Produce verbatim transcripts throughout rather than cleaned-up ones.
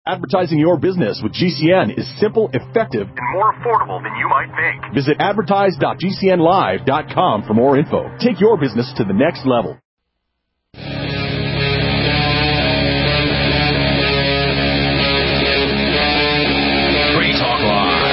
Advertising your business with G C N is simple, effective, and more affordable than you might think. Visit advertise dot g c n live dot com for more info. Take your business to the next level. Free Talk Live.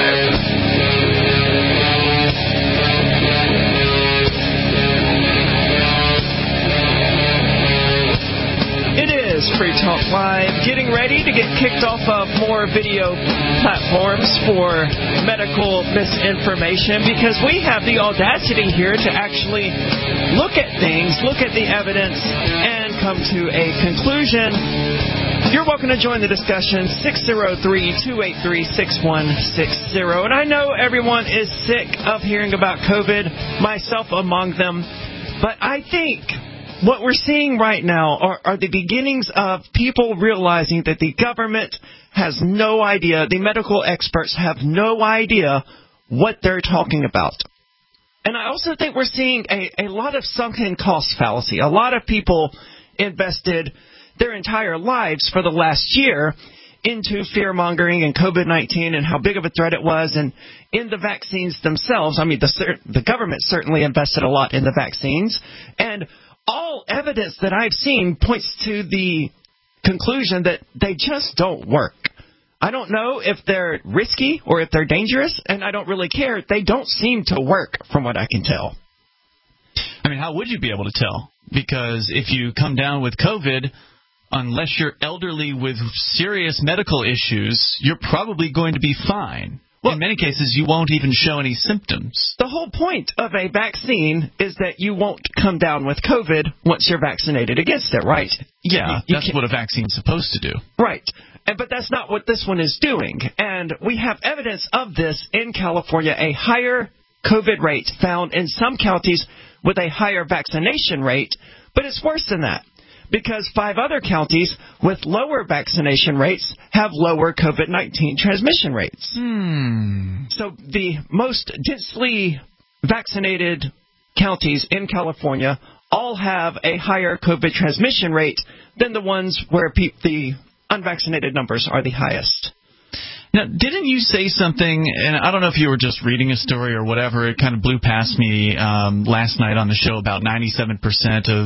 Free Talk Live, getting ready to get kicked off of more video platforms for medical misinformation, because we have the audacity here to actually look at things, look at the evidence, and come to a conclusion. You're welcome to join the discussion, six oh three, two eight three, six one six oh. And I know everyone is sick of hearing about COVID, myself among them, but I think what we're seeing right now are, are the beginnings of people realizing that the government has no idea, the medical experts have no idea what they're talking about. And I also think we're seeing a, a lot of sunken cost fallacy. A lot of people invested their entire lives for the last year into fear-mongering and COVID nineteen and how big of a threat it was, and in the vaccines themselves. I mean, the, the government certainly invested a lot in the vaccines, and all evidence that I've seen points to the conclusion that they just don't work. I don't know if they're risky or if they're dangerous, and I don't really care. They don't seem to work from what I can tell. I mean, how would you be able to tell? Because if you come down with COVID, unless you're elderly with serious medical issues, you're probably going to be fine. Well, in many cases, you won't even show any symptoms. The whole point of a vaccine is that you won't come down with COVID once you're vaccinated against it, right? Yeah, you, you that's what a vaccine's supposed to do. Right. And, but that's not what this one is doing. And we have evidence of this in California, a higher COVID rate found in some counties with a higher vaccination rate. But it's worse than that, because five other counties with lower vaccination rates have lower COVID nineteen transmission rates. Hmm. So the most densely vaccinated counties in California all have a higher COVID transmission rate than the ones where pe- the unvaccinated numbers are the highest. Now, didn't you say something, and I don't know if you were just reading a story or whatever, it kind of blew past me um, last night on the show about ninety-seven percent of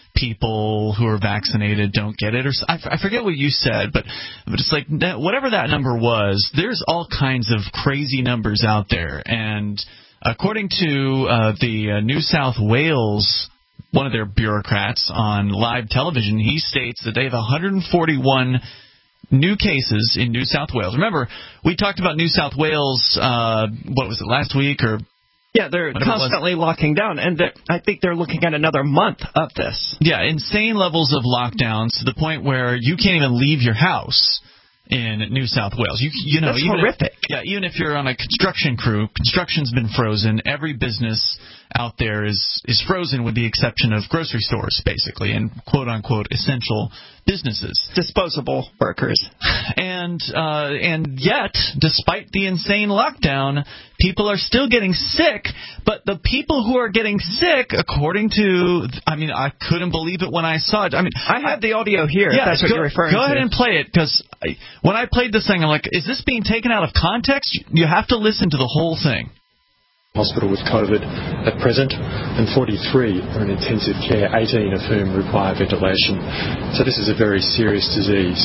people who are vaccinated don't get it, or I, f- I forget what you said, but but it's like that, whatever that number was, there's all kinds of crazy numbers out there, and according to uh, the uh, New South Wales, one of their bureaucrats on live television, he states that they have one hundred forty-one new cases in New South Wales. Remember, we talked about New South Wales, uh, what was it, last week or Yeah, they're constantly locking down, and I think they're looking at another month of this. Yeah, insane levels of lockdowns to the point where you can't even leave your house in New South Wales. You, you know, That's even horrific. If, yeah, even if you're on a construction crew, construction's been frozen. Every business out there is is frozen with the exception of grocery stores, basically, and quote-unquote essential businesses. Disposable workers. And uh, and yet, despite the insane lockdown, people are still getting sick. But the people who are getting sick, according to, I mean, I couldn't believe it when I saw it. I mean, I have the audio here, yeah, if that's what go, you're referring go to. Go ahead and play it, because when I played this thing, I'm like, is this being taken out of context? You have to listen to the whole thing. Hospital with COVID at present, and forty-three are in intensive care, eighteen of whom require ventilation. So this is a very serious disease.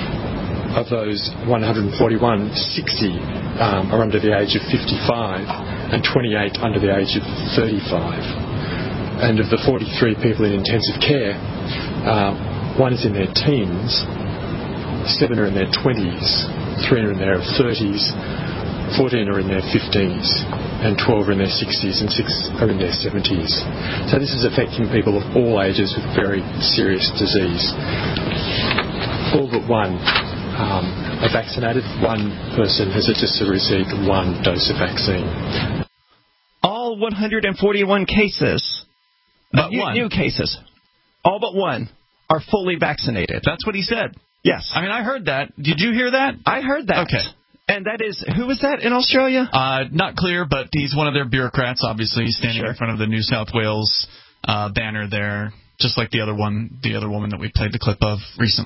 Of those one hundred forty-one, sixty um, are under the age of fifty-five and twenty-eight under the age of thirty-five. And of the forty-three people in intensive care, uh, one is in their teens, seven are in their twenties, three are in their thirties, fourteen are in their fifties, and twelve are in their sixties, and six are in their seventies. So this is affecting people of all ages with very serious disease. All but one um, are vaccinated. One person has just received one dose of vaccine. All one hundred forty-one cases, but new, one. new cases, all but one, are fully vaccinated. That's what he said. Yes. I mean, I heard that. Did you hear that? I heard that. Okay. And that is, who was that in Australia? Uh, not clear, but he's one of their bureaucrats. Obviously, he's standing sure. in front of the New South Wales uh, banner there, just like the other one, the other woman that we played the clip of recently. And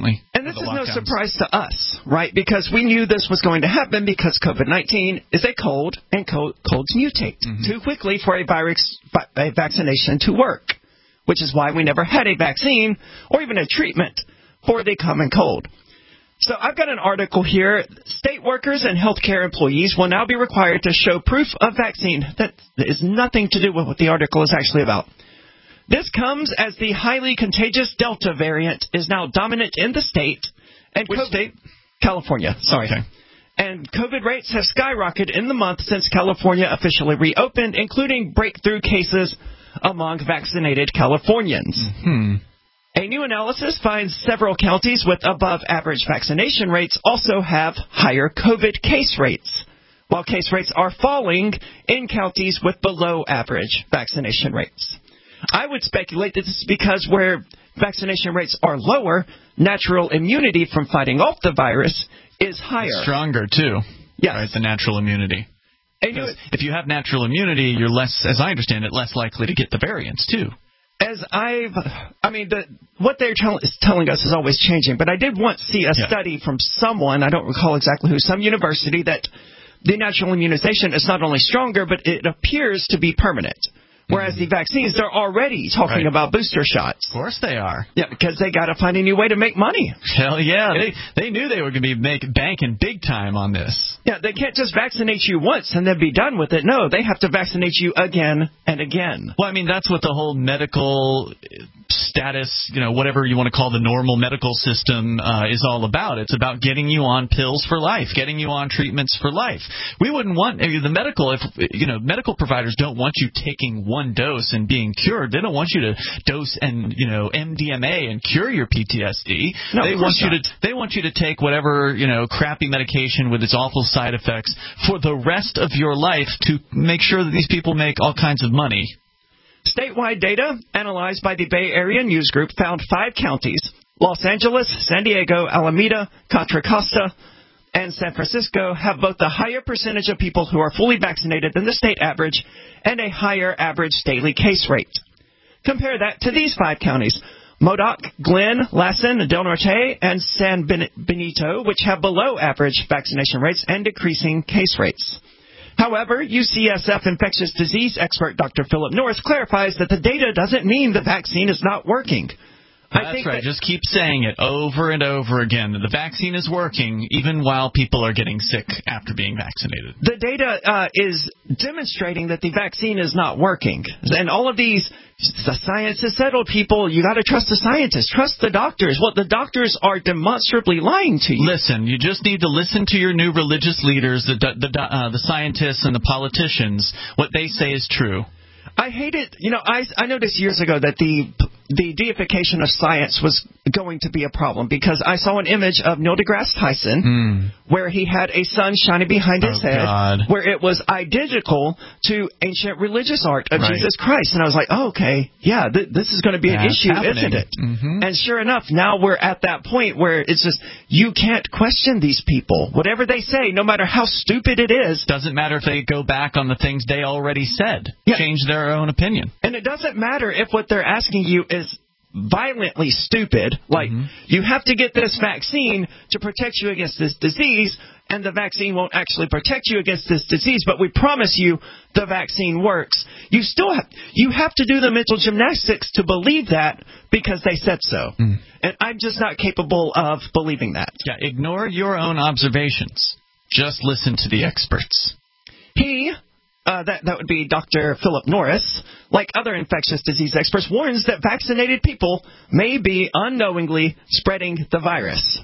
And this is no surprise to us, right? Because we knew this was going to happen because COVID nineteen is a cold, and cold, colds mutate mm-hmm. too quickly for a virus a vaccination to work, which is why we never had a vaccine or even a treatment for the common cold. So I've got an article here. State workers and healthcare employees will now be required to show proof of vaccine. That is nothing to do with what the article is actually about. This comes as the highly contagious Delta variant is now dominant in the state. And Which COVID, state? California, sorry. Okay. And COVID rates have skyrocketed in the month since California officially reopened, including breakthrough cases among vaccinated Californians. Hmm. A new analysis finds several counties with above-average vaccination rates also have higher COVID case rates, while case rates are falling in counties with below-average vaccination rates. I would speculate that this is because where vaccination rates are lower, natural immunity from fighting off the virus is higher. It's stronger, too. Yes. Right, the natural immunity. Because if you have natural immunity, you're less, as I understand it, less likely to get the variants, too. As I've, I mean, the, what they're tell, is telling us is always changing, but I did once see a yeah. study from someone, I don't recall exactly who, some university, that the natural immunization is not only stronger, but it appears to be permanent. Whereas the vaccines, they're already talking right. about booster shots. Of course they are. Yeah, because they got to find a new way to make money. Hell yeah. They they knew they were going to be make, banking big time on this. Yeah, they can't just vaccinate you once and then be done with it. No, they have to vaccinate you again and again. Well, I mean, that's what the whole medical status, you know, whatever you want to call the normal medical system uh, is all about. It's about getting you on pills for life, getting you on treatments for life. We wouldn't want the medical, if you know, medical providers don't want you taking one dose and being cured. They don't want you to dose and, you know, M D M A and cure your P T S D. No, they want you not. to they want you to take whatever, you know, crappy medication with its awful side effects for the rest of your life to make sure that these people make all kinds of money. Statewide data analyzed by the Bay Area News Group found five counties, Los Angeles, San Diego, Alameda, Contra Costa, and San Francisco, have both a higher percentage of people who are fully vaccinated than the state average and a higher average daily case rate. Compare that to these five counties, Modoc, Glenn, Lassen, Del Norte, and San Benito, which have below average vaccination rates and decreasing case rates. However, U C S F infectious disease expert Doctor Philip Norris clarifies that the data doesn't mean the vaccine is not working. That's I think right. that Just keep saying it over and over again. The vaccine is working even while people are getting sick after being vaccinated. The data uh, is demonstrating that the vaccine is not working. And all of these, the science is settled, people. You got to trust the scientists. Trust the doctors. Well, the doctors are demonstrably lying to you. Listen, you just need to listen to your new religious leaders, the the, uh, the scientists and the politicians. What they say is true. I hate it. You know, I, I noticed years ago that the the deification of science was going to be a problem because I saw an image of Neil deGrasse Tyson mm. where he had a sun shining behind his oh, head, God. where it was identical to ancient religious art of right. Jesus Christ. And I was like, oh, okay, yeah, th- this is going to be That's an issue, happening. isn't it? Mm-hmm. And sure enough, now we're at that point where it's just, you can't question these people. Whatever they say, no matter how stupid it is. Doesn't matter if they go back on the things they already said. Yeah. Change their own opinion. And it doesn't matter if what they're asking you is violently stupid, like mm-hmm. you have to get this vaccine to protect you against this disease, and the vaccine won't actually protect you against this disease, but we promise you the vaccine works. You still have, you have to do the mental gymnastics to believe that because they said so. Mm. And I'm just not capable of believing that. Yeah, ignore your own observations. Just listen to the experts. He... Uh, that, that would be Doctor Philip Norris, like other infectious disease experts, warns that vaccinated people may be unknowingly spreading the virus.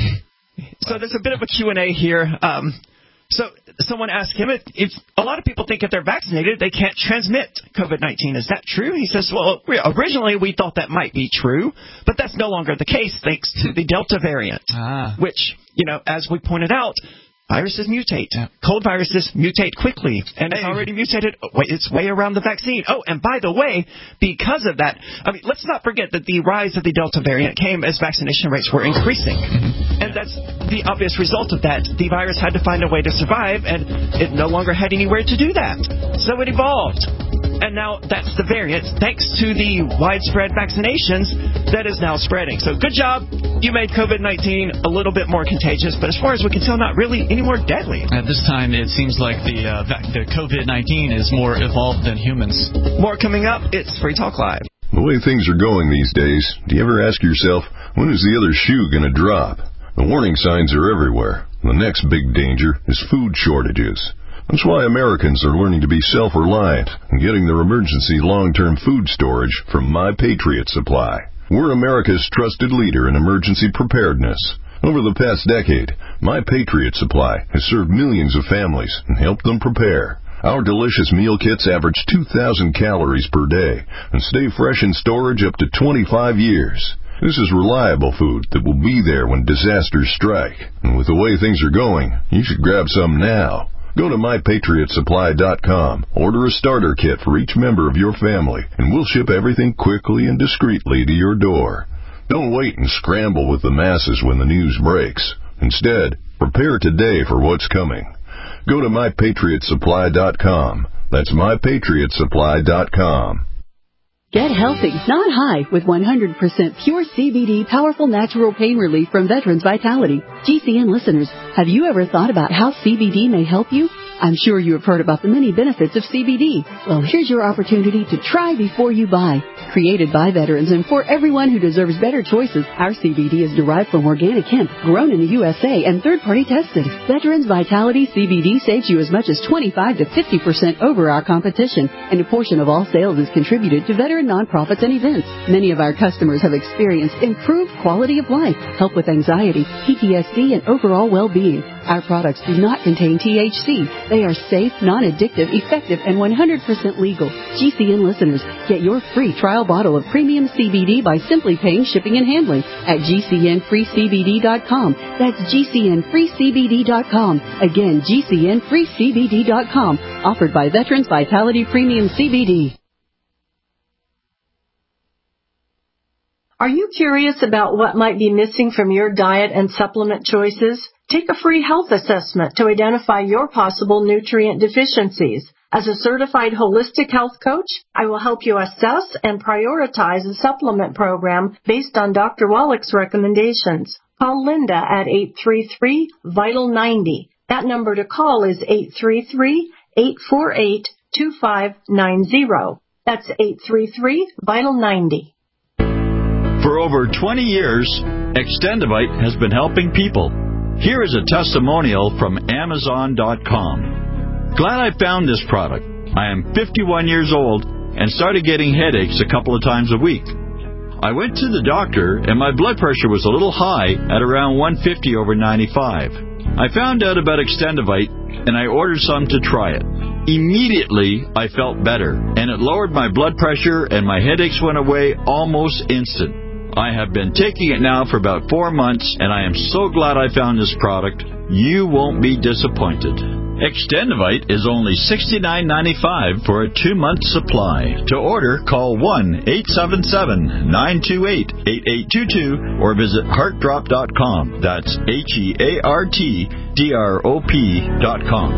So there's a bit of a Q and A here. Um, so someone asked him if, if a lot of people think if they're vaccinated, they can't transmit COVID nineteen. Is that true? He says, well, originally we thought that might be true, but that's no longer the case thanks to the Delta variant, ah. which, you know, as we pointed out, viruses mutate. Yeah. Cold viruses mutate quickly, and it's already mutated. It's way around the vaccine. Oh, and by the way, because of that, I mean, let's not forget that the rise of the Delta variant came as vaccination rates were increasing. And that's the obvious result of that. The virus had to find a way to survive, and it no longer had anywhere to do that. So it evolved. And now that's the variant, thanks to the widespread vaccinations that is now spreading. So good job. You made COVID nineteen a little bit more contagious, but as far as we can tell, not really any more deadly. At this time, it seems like the, uh, the COVID nineteen is more evolved than humans. More coming up. It's Free Talk Live. The way things are going these days, do you ever ask yourself, when is the other shoe going to drop? The warning signs are everywhere. The next big danger is food shortages. That's why Americans are learning to be self-reliant and getting their emergency long-term food storage from My Patriot Supply. We're America's trusted leader in emergency preparedness. Over the past decade, My Patriot Supply has served millions of families and helped them prepare. Our delicious meal kits average two thousand calories per day and stay fresh in storage up to twenty-five years. This is reliable food that will be there when disasters strike. And with the way things are going, you should grab some now. Go to my patriot supply dot com, order a starter kit for each member of your family, and we'll ship everything quickly and discreetly to your door. Don't wait and scramble with the masses when the news breaks. Instead, prepare today for what's coming. Go to my patriot supply dot com. That's my patriot supply dot com. Get healthy, not high, with one hundred percent pure C B D powerful natural pain relief from Veterans Vitality. G C N listeners, have you ever thought about how C B D may help you? I'm sure you have heard about the many benefits of C B D. Well, here's your opportunity to try before you buy. Created by veterans and for everyone who deserves better choices, our C B D is derived from organic hemp, grown in the U S A and third-party tested. Veterans Vitality C B D saves you as much as twenty-five to fifty percent over our competition, and a portion of all sales is contributed to veteran nonprofits and events. Many of our customers have experienced improved quality of life, help with anxiety, P T S D, and overall well-being. Our products do not contain T H C. They are safe, non-addictive, effective, and one hundred percent legal. G C N listeners, get your free trial bottle of premium C B D by simply paying shipping and handling at G C N free C B D dot com. That's G C N free C B D dot com. Again, G C N free C B D dot com. Offered by Veterans Vitality Premium C B D. Are you curious about what might be missing from your diet and supplement choices? Take a free health assessment to identify your possible nutrient deficiencies. As a certified holistic health coach, I will help you assess and prioritize a supplement program based on Doctor Wallach's recommendations. Call Linda at eight three three, vital ninety. That number to call is eight three three, eight four eight, two five nine zero. That's eight three three, vital ninety. For over twenty years, Extendivite has been helping people. Here is a testimonial from Amazon dot com. Glad I found this product. I am fifty-one years old and started getting headaches a couple of times a week. I went to the doctor and my blood pressure was a little high at around one fifty over ninety-five. I found out about Extendivite and I ordered some to try it. Immediately, I felt better and it lowered my blood pressure and my headaches went away almost instant. I have been taking it now for about four months, and I am so glad I found this product. You won't be disappointed. Extendivite is only sixty-nine ninety-five for a two-month supply. To order, call one eight seven seven, nine two eight, eight eight two two or visit heart drop dot com. That's H E A R T D R O P dot com.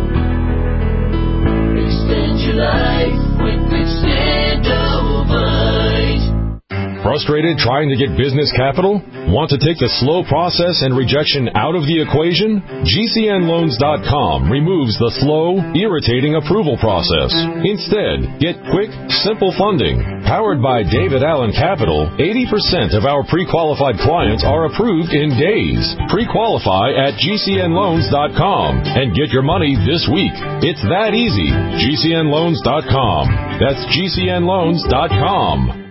Extend your life with Extendivite. Frustrated trying to get business capital? Want to take the slow process and rejection out of the equation? G C N loans dot com removes the slow, irritating approval process. Instead, get quick, simple funding. Powered by David Allen Capital, eighty percent of our pre-qualified clients are approved in days. Pre-qualify at G C N loans dot com and get your money this week. It's that easy. G C N loans dot com. That's G C N loans dot com.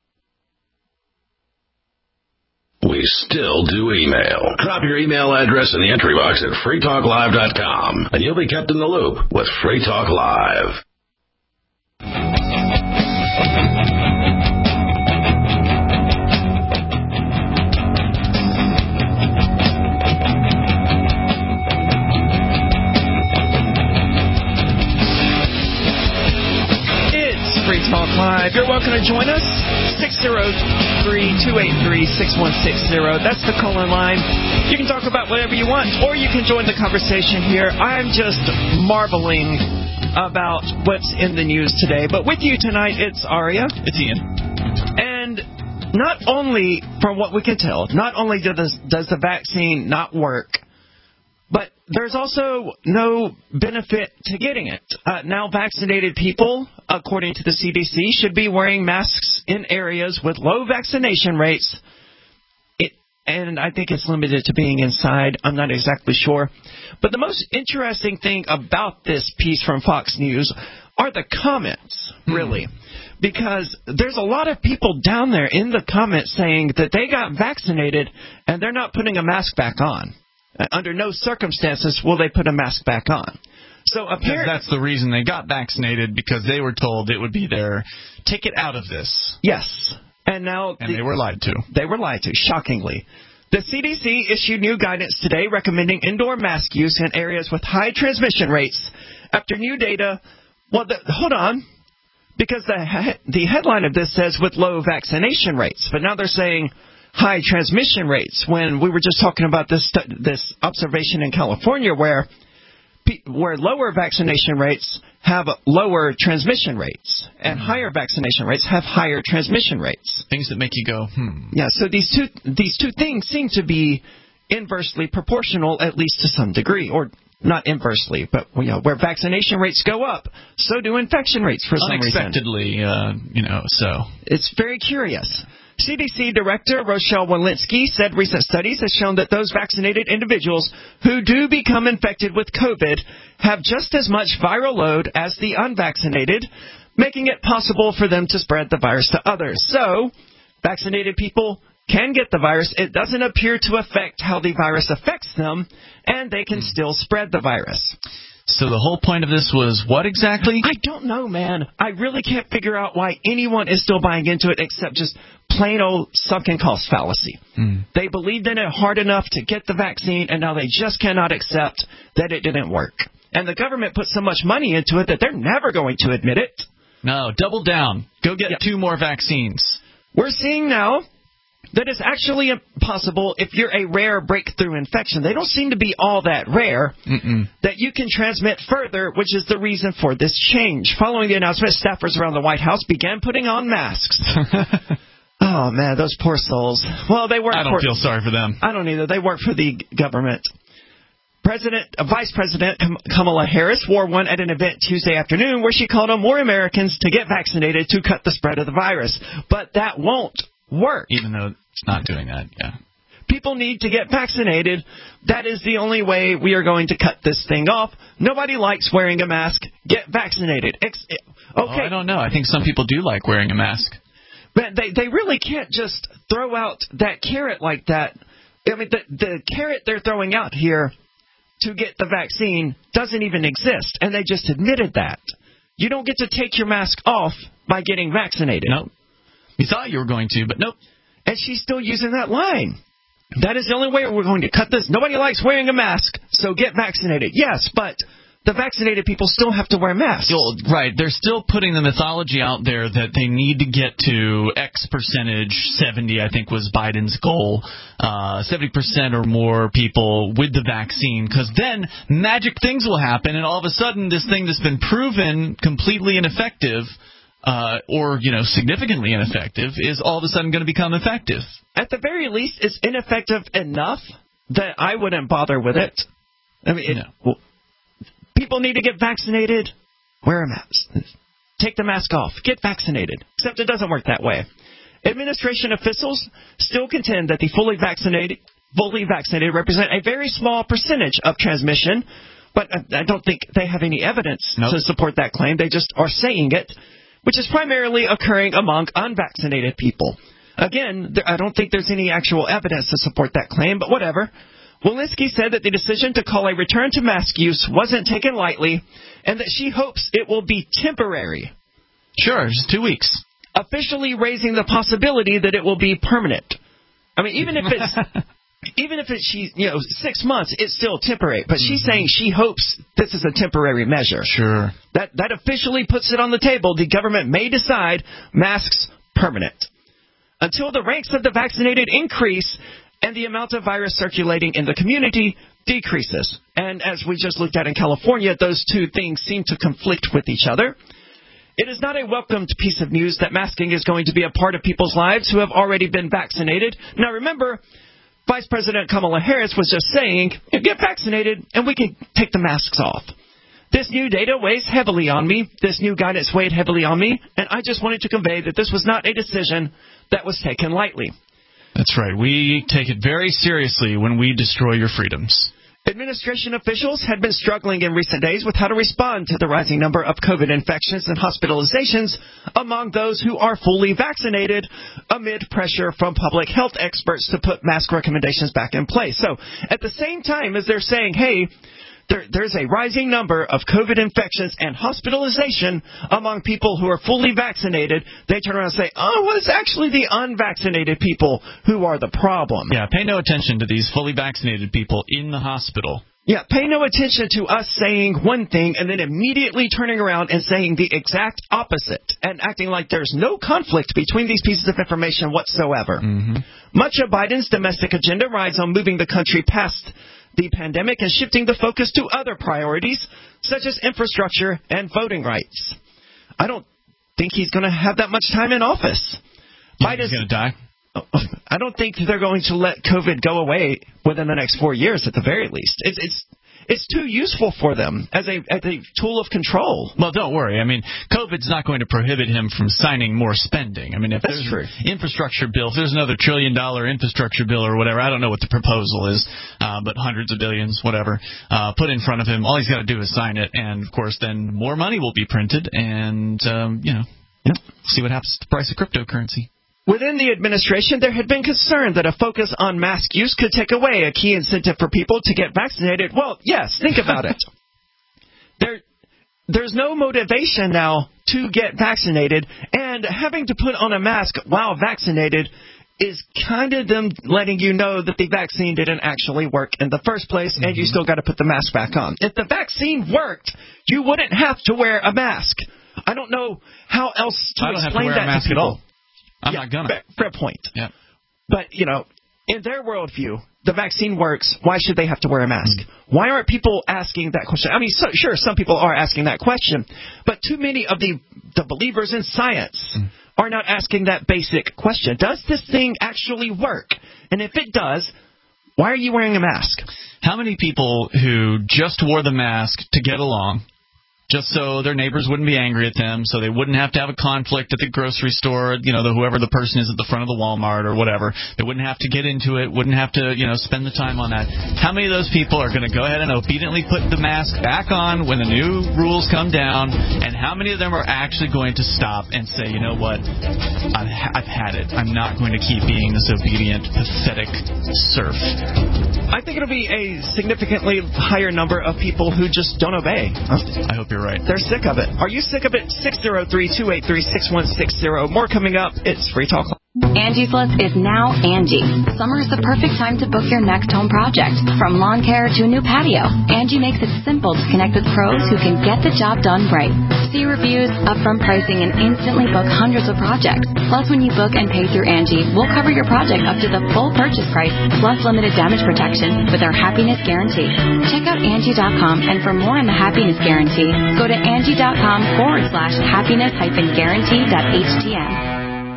We still do email. Drop your email address in the entry box at free talk live dot com, and you'll be kept in the loop with Free Talk Live. It's Free Talk Live. You're welcome to join us. six oh three, two eight three, six one six zero. That's the call-in line. You can talk about whatever you want, or you can join the conversation here. I'm just marveling about what's in the news today. But with you tonight, it's Aria. It's Ian. And not only, from what we can tell, not only does, does the vaccine not work, but there's also no benefit to getting it. Uh, now vaccinated people, according to the C D C, should be wearing masks in areas with low vaccination rates. It, and I think it's limited to being inside. I'm not exactly sure. But the most interesting thing about this piece from Fox News are the comments, really. Hmm. Because there's a lot of people down there in the comments saying that they got vaccinated and they're not putting a mask back on. Under no circumstances will they put a mask back on. So apparently that's the reason they got vaccinated, because they were told it would be their ticket out of this. Yes. And now and the, they were lied to. They were lied to, shockingly. The C D C issued new guidance today recommending indoor mask use in areas with high transmission rates after new data. Well, the, hold on. Because the the headline of this says with low vaccination rates, but now they're saying high transmission rates, when we were just talking about this this observation in California where where lower vaccination rates have lower transmission rates and higher vaccination rates have higher transmission rates. Things that make you go, hmm. Yeah, so these two these two things seem to be inversely proportional, at least to some degree, or not inversely, but you know, where vaccination rates go up, so do infection rates for some reason. Unexpectedly, uh, you know, so. It's very curious. C D C Director Rochelle Walensky said recent studies have shown that those vaccinated individuals who do become infected with COVID have just as much viral load as the unvaccinated, making it possible for them to spread the virus to others. So, vaccinated people can get the virus. It doesn't appear to affect how the virus affects them, and they can still spread the virus. So the whole point of this was what exactly? I don't know, man. I really can't figure out why anyone is still buying into it except just plain old sunken cost fallacy. Mm. They believed in it hard enough to get the vaccine, and now they just cannot accept that it didn't work. And the government put so much money into it that they're never going to admit it. No, double down. Go get yep. two more vaccines. We're seeing now that it's actually possible, if you're a rare breakthrough infection, they don't seem to be all that rare, Mm-mm. that you can transmit further, which is the reason for this change. Following the announcement, staffers around the White House began putting on masks. Oh, man, those poor souls. Well, they work I don't for, feel sorry for them. I don't either. They work for the government. President, uh, Vice President Kamala Harris wore one at an event Tuesday afternoon where she called on more Americans to get vaccinated to cut the spread of the virus. But that won't work. Even though it's not doing that, yeah. People need to get vaccinated. That is the only way we are going to cut this thing off. Nobody likes wearing a mask. Get vaccinated. Ex- okay. Oh, I don't know. I think some people do like wearing a mask. But they they really can't just throw out that carrot like that. I mean, the, the carrot they're throwing out here to get the vaccine doesn't even exist, and they just admitted that. You don't get to take your mask off by getting vaccinated. Nope. You thought you were going to, but nope. And she's still using that line. That is the only way we're going to cut this. Nobody likes wearing a mask, so get vaccinated. Yes, but the vaccinated people still have to wear masks. Right. They're still putting the mythology out there that they need to get to X percentage, seventy I think was Biden's goal, uh, seventy percent or more people with the vaccine, because then magic things will happen, and all of a sudden this thing that's been proven completely ineffective Uh, or, you know, significantly ineffective, is all of a sudden going to become effective. At the very least, it's ineffective enough that I wouldn't bother with it. I mean, it, no. well, people need to get vaccinated. Wear a mask. Take the mask off. Get vaccinated. Except it doesn't work that way. Administration officials still contend that the fully vaccinated, fully vaccinated represent a very small percentage of transmission, but I don't think they have any evidence nope. to support that claim. They just are saying it, which is primarily occurring among unvaccinated people. Again, there, I don't think there's any actual evidence to support that claim, but whatever. Walensky said that the decision to call a return to mask use wasn't taken lightly, and that she hopes it will be temporary. Sure, just two weeks. Officially raising the possibility that it will be permanent. I mean, even if it's even if it's she, you know, six months, it's still temporary. But mm-hmm. she's saying she hopes this is a temporary measure. Sure. That that officially puts it on the table. The government may decide masks permanent. Until the ranks of the vaccinated increase and the amount of virus circulating in the community, decreases. And as we just looked at in California, those two things seem to conflict with each other. It is not a welcomed piece of news that masking is going to be a part of people's lives who have already been vaccinated. Now remember, Vice President Kamala Harris was just saying, get vaccinated and we can take the masks off. This new data weighs heavily on me. This new guidance weighed heavily on me. And I just wanted to convey that this was not a decision that was taken lightly. That's right. We take it very seriously when we destroy your freedoms. Administration officials had been struggling in recent days with how to respond to the rising number of COVID infections and hospitalizations among those who are fully vaccinated amid pressure from public health experts to put mask recommendations back in place. So at the same time as they're saying, hey, There, there's a rising number of COVID infections and hospitalization among people who are fully vaccinated, they turn around and say, oh, well, it's actually the unvaccinated people who are the problem. Yeah, pay no attention to these fully vaccinated people in the hospital. Yeah, pay no attention to us saying one thing and then immediately turning around and saying the exact opposite and acting like there's no conflict between these pieces of information whatsoever. Mm-hmm. Much of Biden's domestic agenda rides on moving the country past the pandemic and shifting the focus to other priorities, such as infrastructure and voting rights. I don't think he's going to have that much time in office. Biden's going to die? I don't think they're going to let COVID go away within the next four years at the very least. It's it's it's too useful for them as a as a tool of control. Well, don't worry. I mean, COVID's not going to prohibit him from signing more spending. I mean, if That's there's true. an infrastructure bill, if there's another trillion dollar infrastructure bill or whatever, I don't know what the proposal is, uh, but hundreds of billions, whatever, uh, put in front of him, all he's got to do is sign it, and of course, then more money will be printed, and um, you know, yep. see what happens to the price of cryptocurrency. Within the administration, there had been concern that a focus on mask use could take away a key incentive for people to get vaccinated. Well, yes, think about it. There, there's no motivation now to get vaccinated, and having to put on a mask while vaccinated is kind of them letting you know that the vaccine didn't actually work in the first place, and mm-hmm. you still got to put the mask back on. If the vaccine worked, you wouldn't have to wear a mask. I don't know how else to I don't explain have to wear that a mask to people. at all. I'm yeah, not gonna. Fair, fair point. Yeah. But, you know, in their worldview, the vaccine works. Why should they have to wear a mask? Mm. Why aren't people asking that question? I mean, so, sure, some people are asking that question, but too many of the, the believers in science mm. are not asking that basic question. Does this thing actually work? And if it does, why are you wearing a mask? How many people who just wore the mask to get along, just so their neighbors wouldn't be angry at them, so they wouldn't have to have a conflict at the grocery store, you know, the, whoever the person is at the front of the Walmart or whatever. They wouldn't have to get into it, wouldn't have to, you know, spend the time on that. How many of those people are going to go ahead and obediently put the mask back on when the new rules come down, and how many of them are actually going to stop and say, you know what, I've, I've had it. I'm not going to keep being this obedient, pathetic serf. I think it'll be a significantly higher number of people who just don't obey. I hope you're right. They're sick of it. Are you sick of it? six oh three, two eight three, six one six zero. More coming up. It's Free Talk. Angie's List is now Angie. Summer is the perfect time to book your next home project. From lawn care to a new patio, Angie makes it simple to connect with pros who can get the job done right. See reviews, upfront pricing, and instantly book hundreds of projects. Plus, when you book and pay through Angie, we'll cover your project up to the full purchase price, plus limited damage protection with our Happiness Guarantee. Check out Angie dot com, and for more on the Happiness Guarantee, go to Angie.com forward slash happiness hyphen guarantee dot htm.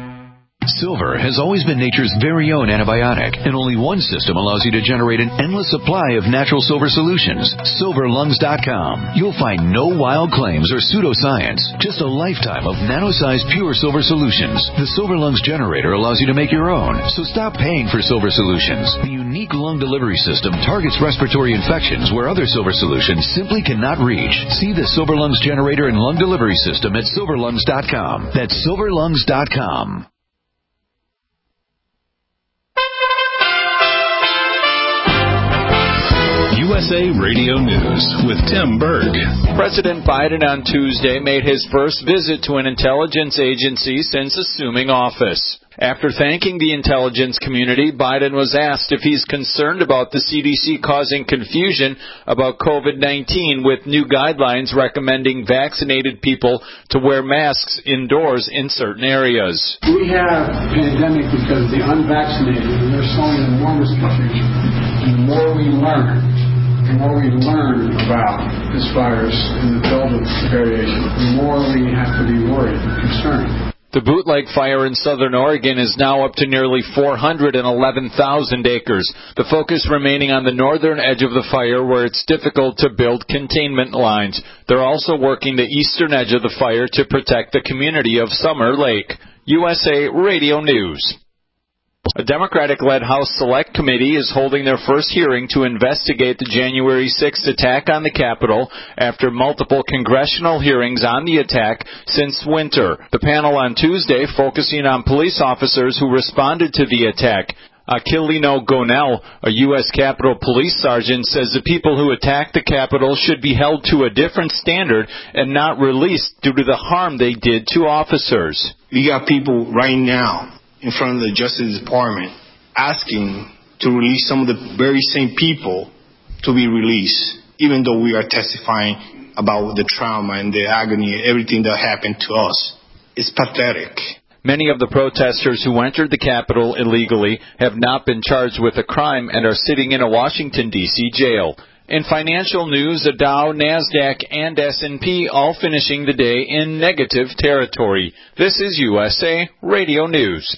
Silver has always been nature's very own antibiotic, and only one system allows you to generate an endless supply of natural silver solutions. silver lungs dot com. You'll find no wild claims or pseudoscience, just a lifetime of nano-sized pure silver solutions. The Silver Lungs generator allows you to make your own, so stop paying for silver solutions. The unique lung delivery system targets respiratory infections where other silver solutions simply cannot reach. See the Silver Lungs generator and lung delivery system at silver lungs dot com. That's silver lungs dot com. U S A Radio News with Tim Berg. President Biden on Tuesday made his first visit to an intelligence agency since assuming office. After thanking the intelligence community, Biden was asked if he's concerned about the C D C causing confusion about COVID nineteen with new guidelines recommending vaccinated people to wear masks indoors in certain areas. We have a pandemic because of the unvaccinated, and they're showing enormous confusion. And the more we learn, the more we learn about this virus and the Delta variation, the more we have to be worried and concerned. The Bootleg fire in southern Oregon is now up to nearly four hundred eleven thousand acres, the focus remaining on the northern edge of the fire where it's difficult to build containment lines. They're also working the eastern edge of the fire to protect the community of Summer Lake. U S A Radio News. A Democratic-led House Select Committee is holding their first hearing to investigate the January sixth attack on the Capitol after multiple congressional hearings on the attack since winter. The panel on Tuesday focusing on police officers who responded to the attack. Aquilino Gonell, a U S Capitol Police sergeant, says the people who attacked the Capitol should be held to a different standard and not released due to the harm they did to officers. We got people right now in front of the Justice Department asking to release some of the very same people to be released, even though we are testifying about the trauma and the agony, everything that happened to us. It's pathetic. Many of the protesters who entered the Capitol illegally have not been charged with a crime and are sitting in a Washington, D C jail. In financial news, the Dow, NASDAQ, and S and P all finishing the day in negative territory. This is U S A Radio News.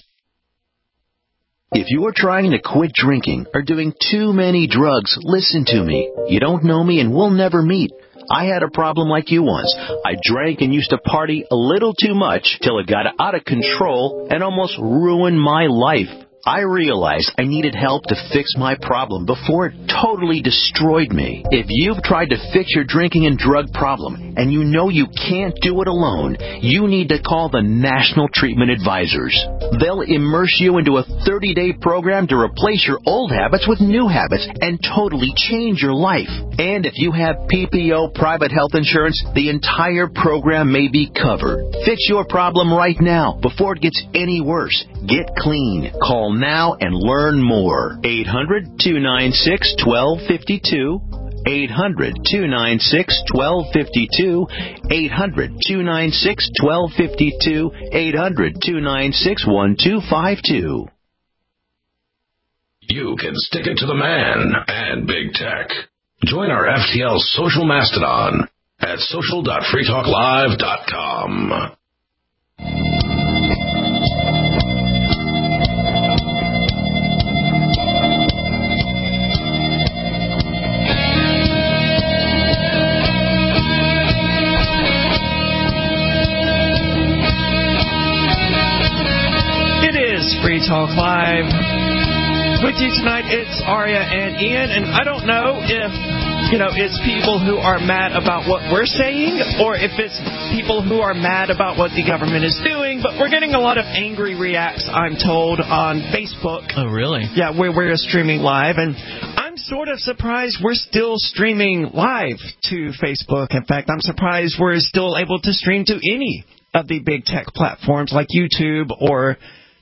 If you are trying to quit drinking or doing too many drugs, listen to me. You don't know me and we'll never meet. I had a problem like you once. I drank and used to party a little too much till it got out of control and almost ruined my life. I realized I needed help to fix my problem before it totally destroyed me. If you've tried to fix your drinking and drug problem and you know you can't do it alone, you need to call the National Treatment Advisors. They'll immerse you into a thirty-day program to replace your old habits with new habits and totally change your life. And if you have P P O private health insurance, the entire program may be covered. Fix your problem right now before it gets any worse. Get clean. Call now and learn more. eight hundred, two nine six, one two five two. eight hundred, two nine six, one two five two. eight hundred, two nine six, one two five two. eight hundred, two nine six, one two five two. You can stick it to the man and big tech. Join our F T L social mastodon at social dot free talk live dot com. Free Talk Live. With you tonight, it's Aria and Ian, and I don't know if, you know, it's people who are mad about what we're saying, or if it's people who are mad about what the government is doing, but we're getting a lot of angry reacts, I'm told, on Facebook. Oh, really? Yeah, where we're streaming live, and I'm sort of surprised we're still streaming live to Facebook. In fact, I'm surprised we're still able to stream to any of the big tech platforms like YouTube or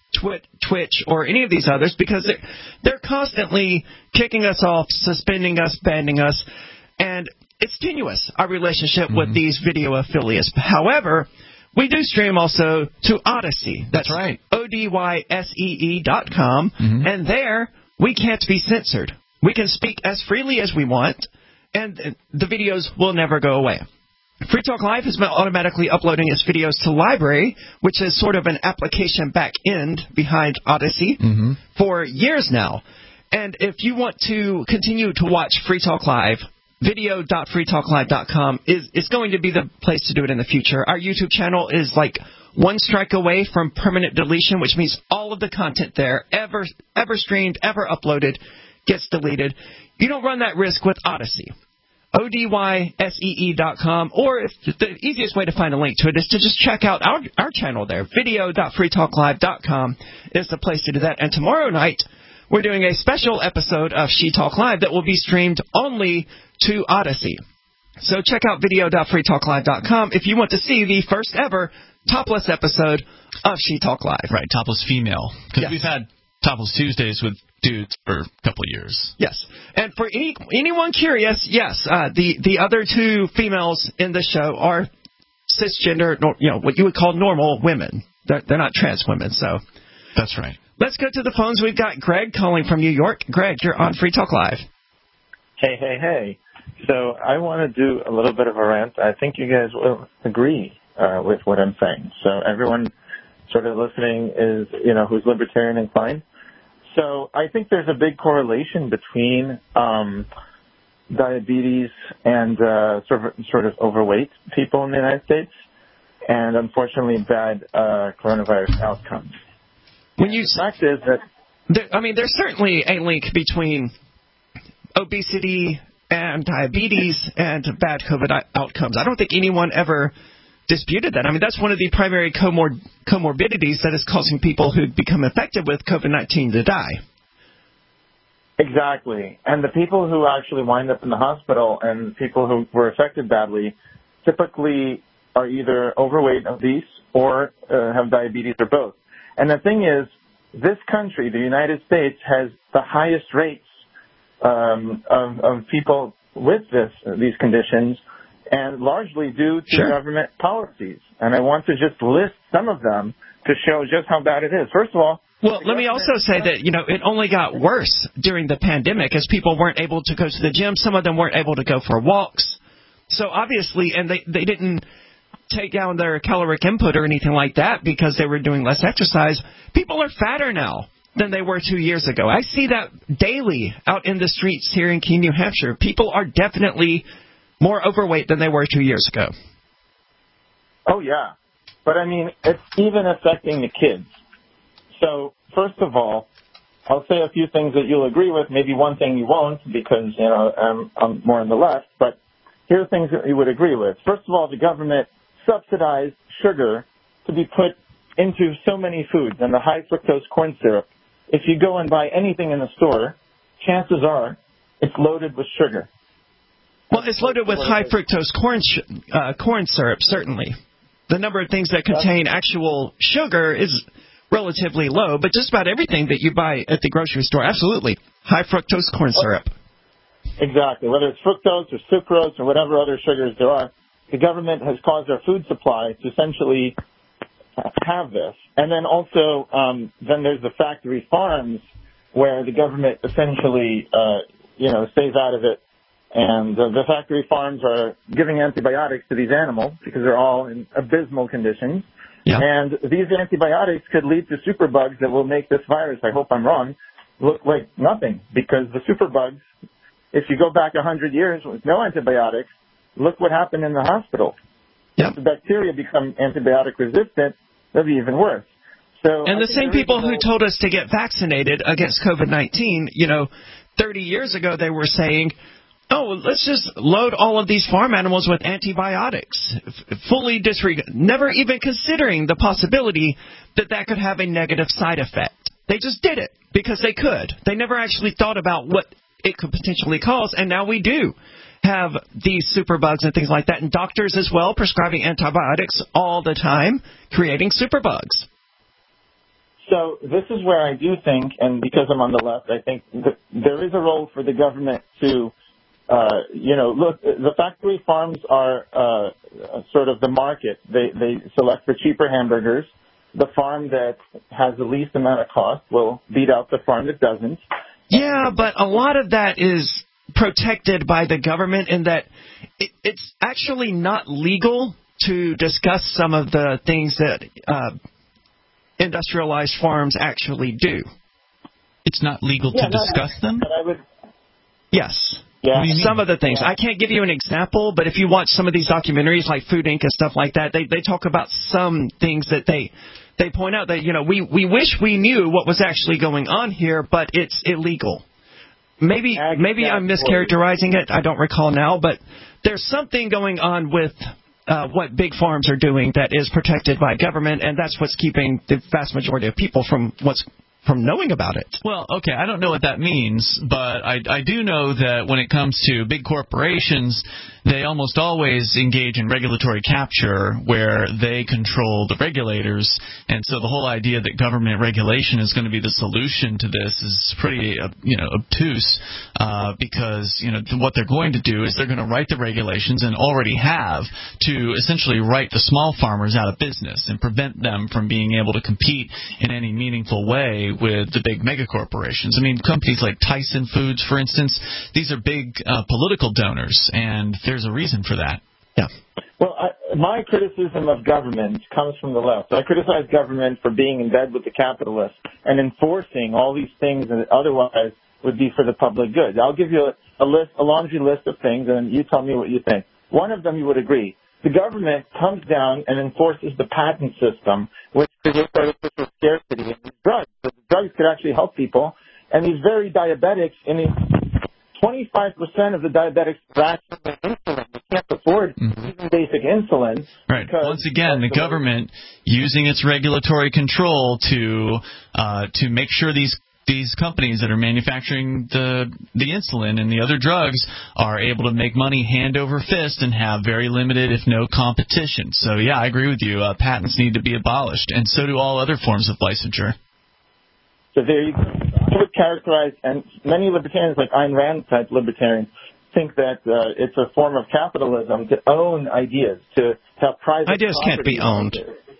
Twitch or any of these others, because they're, they're constantly kicking us off, suspending us, banning us, and it's tenuous, our relationship mm-hmm. with these video affiliates. However, we do stream also to Odyssey. That's, That's right. O D Y S E E dot com, mm-hmm. and there we can't be censored. We can speak as freely as we want, and the videos will never go away. Free Talk Live has been automatically uploading its videos to Library, which is sort of an application back end behind Odyssey, mm-hmm. for years now. And if you want to continue to watch Free Talk Live, video dot free talk live dot com is, is going to be the place to do it in the future. Our YouTube channel is like one strike away from permanent deletion, which means all of the content there, ever, ever streamed, ever uploaded, gets deleted. You don't run that risk with Odyssey. O D Y S E E dot com, or if the easiest way to find a link to it is to just check out our our channel there. video dot free talk live dot com is the place to do that. And tomorrow night, we're doing a special episode of She Talk Live that will be streamed only to Odyssey. So check out video dot free talk live dot com if you want to see the first ever topless episode of She Talk Live. Right, topless female. Because yes. we've had Topless Tuesdays with dudes for a couple of years. Yes. And for any anyone curious, yes, uh, the, the other two females in the show are cisgender, you know, what you would call normal women. They're, they're not trans women, so. That's right. Let's go to the phones. We've got Greg calling from New York. Greg, you're on Free Talk Live. Hey, hey, hey. So I want to do a little bit of a rant. I think you guys will agree uh, with what I'm saying. So everyone sort of listening is, you know, who's libertarian inclined. So I think there's a big correlation between um, diabetes and uh, sort of sort of overweight people in the United States, and unfortunately bad uh, coronavirus outcomes. When you the fact is that there, I mean, there's certainly a link between obesity and diabetes and bad COVID outcomes. I don't think anyone ever disputed that. I mean, that's one of the primary comor- comorbidities that is causing people who become infected with COVID nineteen to die. Exactly. And the people who actually wind up in the hospital and people who were affected badly typically are either overweight, obese, or uh, have diabetes or both. And the thing is, this country, the United States, has the highest rates um, of, of people with this these conditions, and largely due to sure. government policies. And I want to just list some of them to show just how bad it is. First of all, well, let me also say that, you know, it only got worse during the pandemic as people weren't able to go to the gym. Some of them weren't able to go for walks. So obviously, and they, they didn't take down their caloric input or anything like that because they were doing less exercise. People are fatter now than they were two years ago. I see that daily out in the streets here in Keene, New Hampshire. People are definitely more overweight than they were two years ago. Oh, yeah. But, I mean, it's even affecting the kids. So, first of all, I'll say a few things that you'll agree with, maybe one thing you won't because, you know, I'm, I'm more on the left, but here are things that you would agree with. First of all, the government subsidized sugar to be put into so many foods and the high fructose corn syrup. If you go and buy anything in the store, chances are it's loaded with sugar. Well, it's loaded with high fructose corn sh- uh, corn syrup, certainly. The number of things that contain actual sugar is relatively low, but just about everything that you buy at the grocery store, absolutely, high fructose corn syrup. Exactly. Whether it's fructose or sucrose or whatever other sugars there are, the government has caused our food supply to essentially have this. And then also, um, then there's the factory farms where the government essentially, uh, you know, stays out of it. And uh, the factory farms are giving antibiotics to these animals because they're all in abysmal conditions. Yeah. And these antibiotics could lead to superbugs that will make this virus, I hope I'm wrong, look like nothing. Because the superbugs, if you go back one hundred years with no antibiotics, look what happened in the hospital. Yep. If the bacteria become antibiotic resistant, they'll be even worse. So and the same people who told us to get vaccinated against COVID nineteen, you know, thirty years ago they were saying, oh, let's just load all of these farm animals with antibiotics, f- fully disregard, never even considering the possibility that that could have a negative side effect. They just did it because they could. They never actually thought about what it could potentially cause, and now we do have these superbugs and things like that, and doctors as well prescribing antibiotics all the time, creating superbugs. So this is where I do think, and because I'm on the left, I think that there is a role for the government to Uh, you know, look, the factory farms are uh, sort of the market. They they select for cheaper hamburgers. The farm that has the least amount of cost will beat out the farm that doesn't. Yeah, but a lot of that is protected by the government in that it, it's actually not legal to discuss some of the things that uh, industrialized farms actually do. It's not legal yeah, to discuss no, them? But I would, yes. Yeah. Some of the things. Yeah. I can't give you an example, but if you watch some of these documentaries like Food Incorporated and stuff like that, they, they talk about some things that they they point out that, you know, we, we wish we knew what was actually going on here, but it's illegal. Maybe exactly. maybe I'm mischaracterizing it. I don't recall now, but there's something going on with uh, what big farms are doing that is protected by government, and that's what's keeping the vast majority of people from what's from knowing about it. Well, okay, I don't know what that means, but I, I do know that when it comes to big corporations, they almost always engage in regulatory capture where they control the regulators, and so the whole idea that government regulation is going to be the solution to this is pretty, uh, you know, obtuse, uh, because, you know, what they're going to do is they're going to write the regulations, and already have, to essentially write the small farmers out of business and prevent them from being able to compete in any meaningful way with the big mega corporations. I mean, companies like Tyson Foods, for instance, these are big uh, political donors, and there's a reason for that. Yeah. Well, I, my criticism of government comes from the left. I criticize government for being in bed with the capitalists and enforcing all these things that otherwise would be for the public good. I'll give you a, a list, a laundry list of things, and you tell me what you think. One of them you would agree. The government comes down and enforces the patent system, which is artificial scarcity in these drugs. So the drugs could actually help people, and these very diabetics, and twenty-five percent of the diabetics are actually on insulin. They can't afford mm-hmm. even basic insulin. Right. Once again, the government using its regulatory control to uh, to make sure these these companies that are manufacturing the the insulin and the other drugs are able to make money hand over fist and have very limited, if no, competition. So, yeah, I agree with you. Uh, patents need to be abolished, and so do all other forms of licensure. So there you go. I would characterize, and many libertarians, like Ayn Rand type libertarians, think that uh, it's a form of capitalism to own ideas, to have private ideas can't be owned.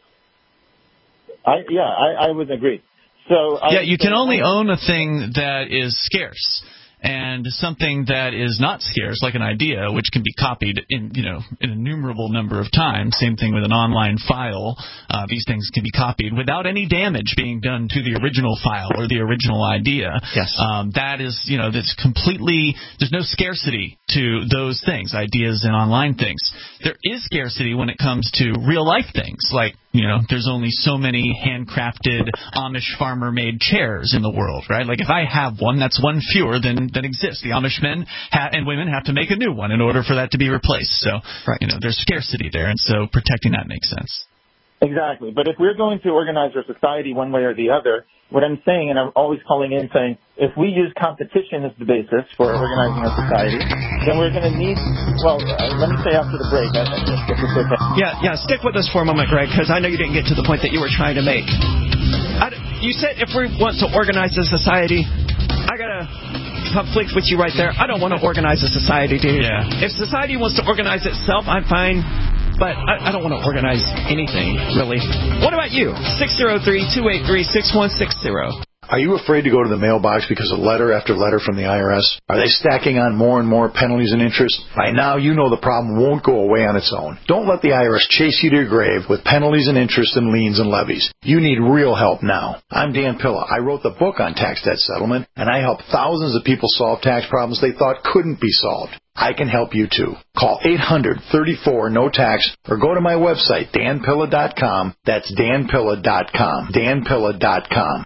I, yeah, I, I would agree. So yeah, I, you can only own a thing that is scarce, and something that is not scarce, like an idea, which can be copied in, you know, an innumerable number of times. Same thing with an online file. Uh, these things can be copied without any damage being done to the original file or the original idea. Yes. Um, that is, you know, that's completely, there's no scarcity to those things, ideas and online things. There is scarcity when it comes to real life things, like, you know, there's only so many handcrafted Amish farmer-made chairs in the world, right? Like, if I have one, that's one fewer than that exists. The Amish men ha- and women have to make a new one in order for that to be replaced. So, right. you know, there's scarcity there, and so protecting that makes sense. Exactly. But if we're going to organize our society one way or the other, what I'm saying, and I'm always calling in saying, if we use competition as the basis for organizing our society, then we're going to need, well, uh, let me say after the break. I, I just get this okay. Yeah, yeah, stick with us for a moment, Greg, because I know you didn't get to the point that you were trying to make. I, you said if we want to organize a society, I got to conflict with you right there. I don't want to organize a society, dude. Yeah. If society wants to organize itself, I'm fine. But I, I don't want to organize anything, really. What about you? six oh three, two eight three, six one six zero. Are you afraid to go to the mailbox because of letter after letter from the I R S? Are they stacking on more and more penalties and interest? By now, you know the problem won't go away on its own. Don't let the I R S chase you to your grave with penalties and interest and liens and levies. You need real help now. I'm Dan Pilla. I wrote the book on tax debt settlement, and I help thousands of people solve tax problems they thought couldn't be solved. I can help you too. Call eight hundred, thirty-four, no tax or go to my website, dan pilla dot com. That's dan pilla dot com. dan pilla dot com.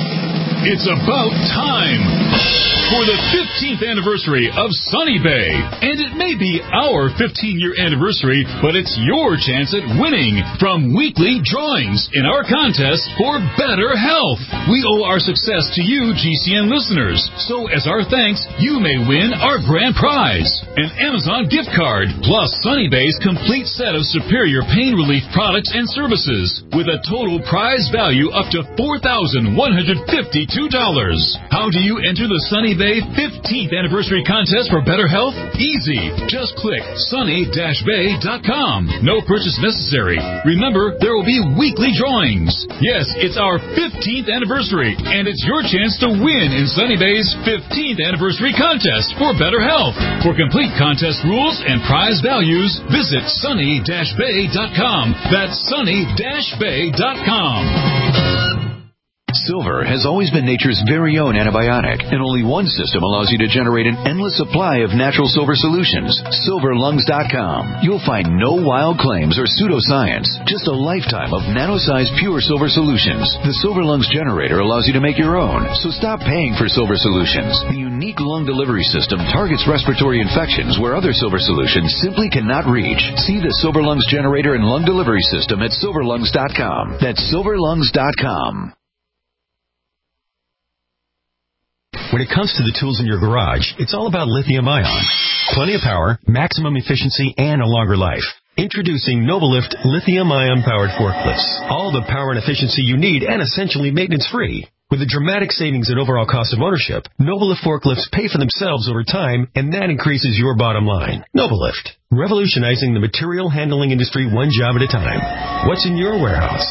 It's about time for the fifteenth anniversary of Sunny Bay. And it may be our fifteen-year anniversary, but it's your chance at winning from weekly drawings in our contest for better health. We owe our success to you, G C N listeners. So as our thanks, you may win our grand prize, an Amazon gift card, plus Sunny Bay's complete set of superior pain relief products and services, with a total prize value up to four thousand one hundred fifty-two dollars. How do you enter the Sunny Bay fifteenth anniversary contest for better health? Easy. Just click sunny dash bay dot com. No purchase necessary. Remember, there will be weekly drawings. Yes, it's our fifteenth anniversary, and it's your chance to win in Sunny Bay's fifteenth anniversary contest for better health. For complete contest rules and prize values, visit sunny dash bay dot com. That's sunny dash bay dot com. Silver has always been nature's very own antibiotic, and only one system allows you to generate an endless supply of natural silver solutions. silver lungs dot com. You'll find no wild claims or pseudoscience, just a lifetime of nano-sized pure silver solutions. The Silver Lungs generator allows you to make your own, so stop paying for silver solutions. The unique lung delivery system targets respiratory infections where other silver solutions simply cannot reach. See the Silver Lungs generator and lung delivery system at silver lungs dot com. That's silver lungs dot com. When it comes to the tools in your garage, it's all about lithium-ion. Plenty of power, maximum efficiency, and a longer life. Introducing Novalift lithium-ion powered forklifts. All the power and efficiency you need and essentially maintenance-free. With a dramatic savings in overall cost of ownership, Novalift forklifts pay for themselves over time, and that increases your bottom line. Novalift, revolutionizing the material handling industry one job at a time. What's in your warehouse?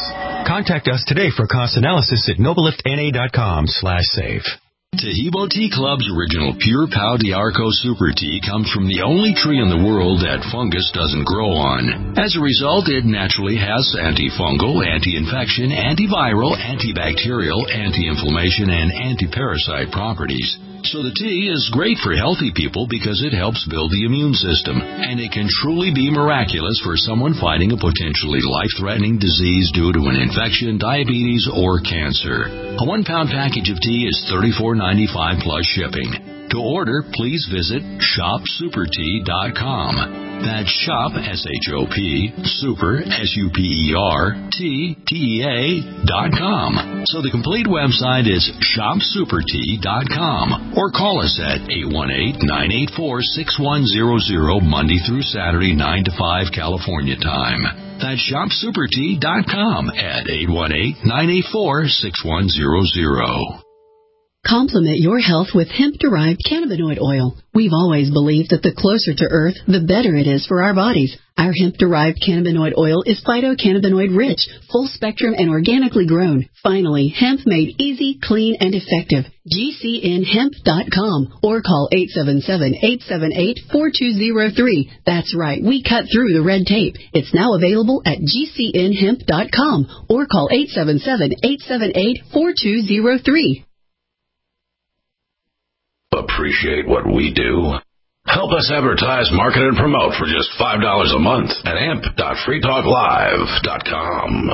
Contact us today for cost analysis at nobeliftna.com slash save. Tahibo Tea Club's original Pure Pau D'Arco Super Tea comes from the only tree in the world that fungus doesn't grow on. As a result, it naturally has antifungal, anti-infection, antiviral, antibacterial, anti-inflammation, and anti-parasite properties. So the tea is great for healthy people because it helps build the immune system, and it can truly be miraculous for someone fighting a potentially life-threatening disease due to an infection, diabetes, or cancer. A one-pound package of tea is thirty-four ninety-five plus shipping. To order, please visit shop super tea dot com. That's shop, S H O P, super, S U P E R, T, T E A, dot com. So the complete website is shop super tea dot com, or call us at eight one eight, nine eight four, six one zero zero Monday through Saturday, nine to five California time. That's shop super tea dot com at eight one eight, nine eight four, six one zero zero. Complement your health with hemp-derived cannabinoid oil. We've always believed that the closer to Earth, the better it is for our bodies. Our hemp-derived cannabinoid oil is phytocannabinoid rich, full-spectrum, and organically grown. Finally, hemp made easy, clean, and effective. G C N hemp dot com or call eight seven seven, eight seven eight, four two zero three. That's right, we cut through the red tape. It's now available at G C N hemp dot com or call eight seven seven, eight seven eight, four two zero three. Appreciate what we do? Help us advertise, market, and promote for just five dollars a month at amp dot free talk live dot com.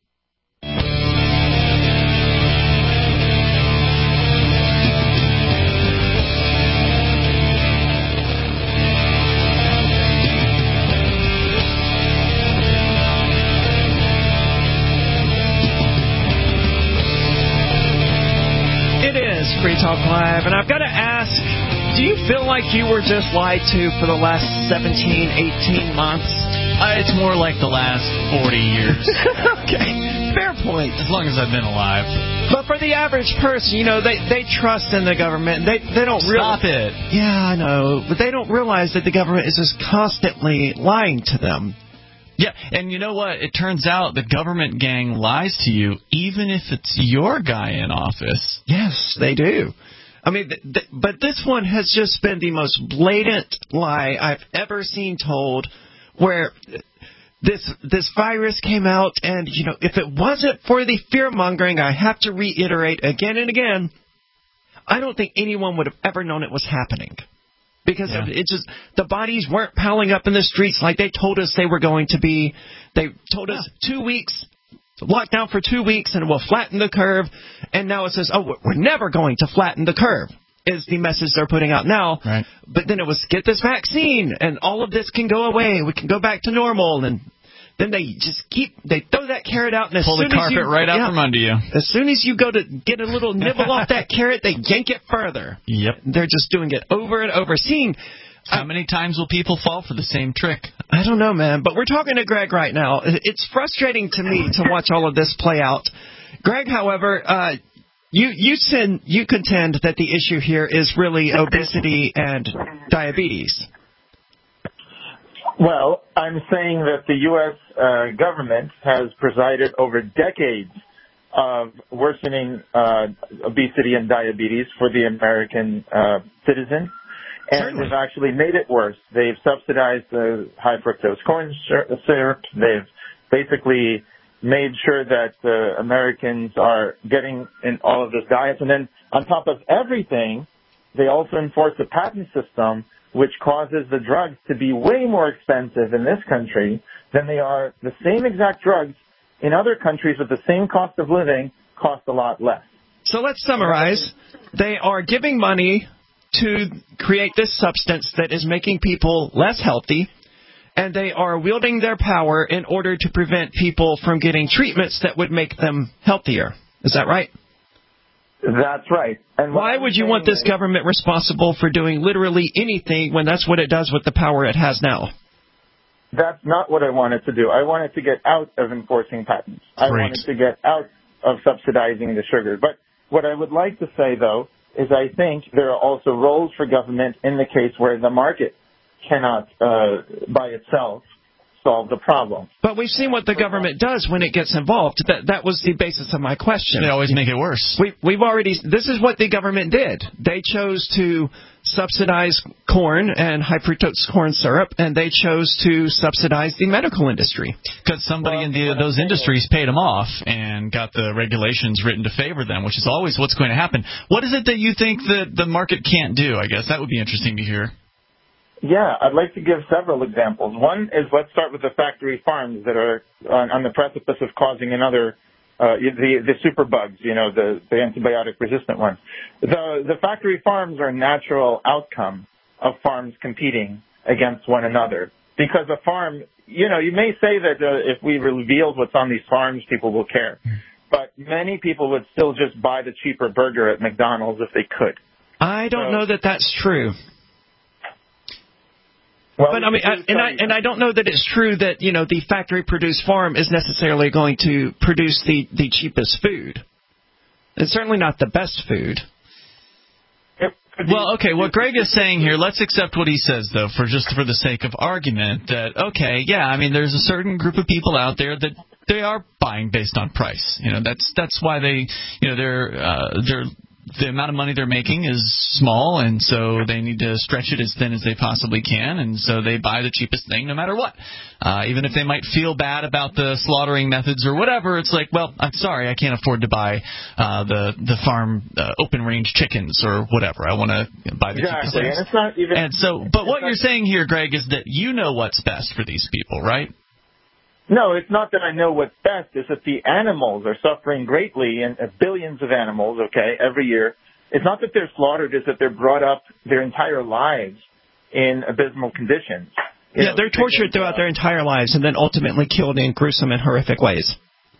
Free Talk Live, and I've got to ask, do you feel like you were just lied to for the last seventeen, eighteen months? Uh, it's more like the last forty years. Okay, fair point. As long as I've been alive. But for the average person, you know, they, they trust in the government. They they don't Stop realize, it. Yeah, I know, but they don't realize that the government is just constantly lying to them. Yeah, and you know what? It turns out the government gang lies to you even if it's your guy in office. Yes, they do. I mean, th- th- but this one has just been the most blatant lie I've ever seen told, where this this virus came out, and, you know, if it wasn't for the fear-mongering, I have to reiterate again and again, I don't think anyone would have ever known it was happening. Because yeah. it just the bodies weren't piling up in the streets like they told us they were going to be. They told us two weeks, lockdown for two weeks, and we'll flatten the curve. And now it says, oh, we're never going to flatten the curve, is the message they're putting out now. Right. But then it was, get this vaccine, and all of this can go away. We can go back to normal. And then they just keep, they throw that carrot out, and as Pull soon the carpet as you, right out yeah, from under you. As soon as you go to get a little nibble off that carrot, they yank it further. Yep. They're just doing it over and over. Seeing... How many times will people fall for the same trick? I don't know, man, but we're talking to Greg right now. It's frustrating to me to watch all of this play out. Greg, however, uh, you you, send, you contend that the issue here is really obesity and diabetes. Well, I'm saying that the U S uh, government has presided over decades of worsening uh, obesity and diabetes for the American uh, citizen. And Certainly. they've actually made it worse. They've subsidized the high fructose corn syrup. They've basically made sure that uh, Americans are getting in all of this diet. And then on top of everything, they also enforce a patent system which causes the drugs to be way more expensive in this country than they are the same exact drugs in other countries with the same cost of living cost a lot less. So let's summarize. They are giving money to create this substance that is making people less healthy, and they are wielding their power in order to prevent people from getting treatments that would make them healthier. Is that right? That's right. And why would you want this government responsible for doing literally anything when that's what it does with the power it has now? That's not what I wanted to do. I wanted to get out of enforcing patents. I Great. wanted to get out of subsidizing the sugar. But what I would like to say, though, is I think there are also roles for government in the case where the market cannot, uh, by itself, solve the problem. But we've seen what the government does when it gets involved. That that was the basis of my question. They always make it worse. We, we've already. This is what the government did. They chose to subsidize corn and high fructose corn syrup, and they chose to subsidize the medical industry. Because somebody Well, in the, those industries paid them off and got the regulations written to favor them, which is always what's going to happen. What is it that you think that the market can't do? I guess that would be interesting to hear. Yeah, I'd like to give several examples. One is, let's start with the factory farms that are on, on the precipice of causing another, uh, the, the super bugs, you know, the, the antibiotic resistant ones. The, the factory farms are a natural outcome of farms competing against one another. Because a farm, you know, you may say that uh, if we revealed what's on these farms, people will care. But many people would still just buy the cheaper burger at McDonald's if they could. I don't So, know that that's true. Well, But I mean, I, and I and I don't know that it's true that, you know, the factory-produced farm is necessarily going to produce the, the cheapest food. It's certainly not the best food. Well, okay, what Greg is saying here, let's accept what he says, though, for just for the sake of argument, that, okay, yeah, I mean, there's a certain group of people out there that they are buying based on price. You know, that's that's why they, you know, they're uh, they're the amount of money they're making is small, and so they need to stretch it as thin as they possibly can, and so they buy the cheapest thing no matter what. Uh, even if they might feel bad about the slaughtering methods or whatever, it's like, well, I'm sorry, I can't afford to buy uh, the the farm uh, open-range chickens or whatever. I want to buy the cheapest exactly, things. and it's not even. And so, but what you're saying here, Greg, is that you know what's best for these people, right? No, it's not that I know what's best. It's that the animals are suffering greatly, and uh, billions of animals, okay, every year. It's not that they're slaughtered. It's that they're brought up their entire lives in abysmal conditions. You Yeah, know, they're tortured throughout their entire lives and then ultimately killed in gruesome and horrific ways.